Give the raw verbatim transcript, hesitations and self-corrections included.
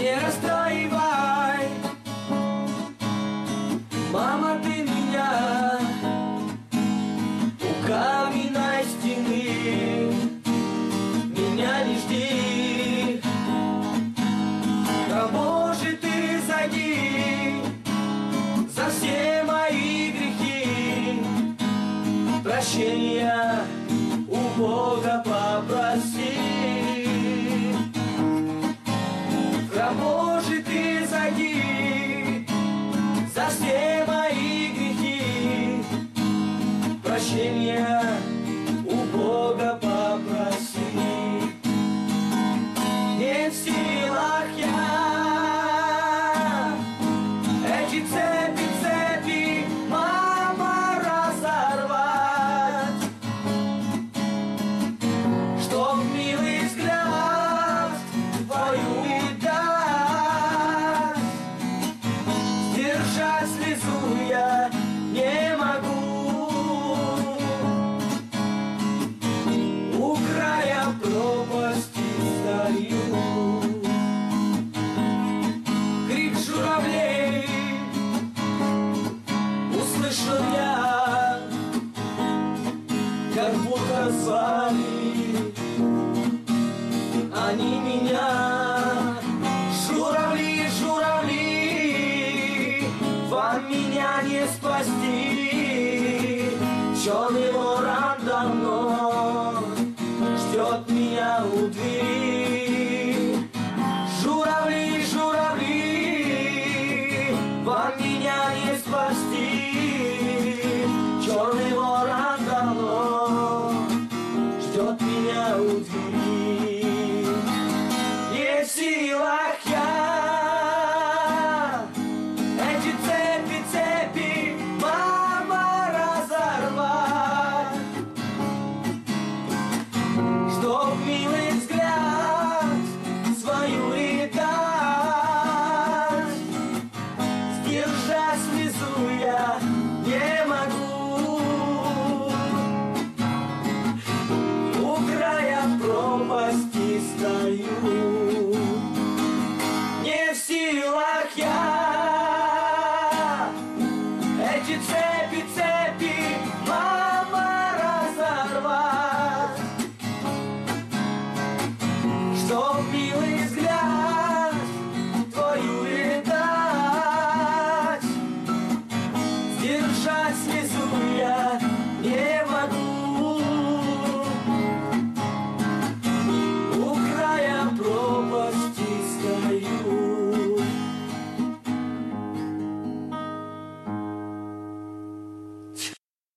не расстраивай, мама, ты меня у каменной стены, меня не жди. Да, Боже, ты зайди за все мои грехи, прощения у Бога попроси. Да, Боже, ты зайди за все мои грехи, прощения у Бога попроси. Не в силах я эти цепи, цепи, мама, разорвать, чтоб милый взгляд твою и дать. Сдержать слезу я не могу, у края пропасти стою. Крик журавлей услышал я, как будто звали они меня. Журавли, журавли, вам меня не спасти. Черный ворон давно ждет меня у двери. Журавли, журавли, вам меня не спасти. Черный ворон давно ждет меня у двери. Не в силах я эти цепи, цепи, мама, разорвать, чтоб милый взгляд свою и дать. Сдержать слезу я не могу, у края пропасти стою. Не в силах я эти цепи, цепи, мама, разорвать, чтоб милый взгляд твою и дать. Сдержать слезу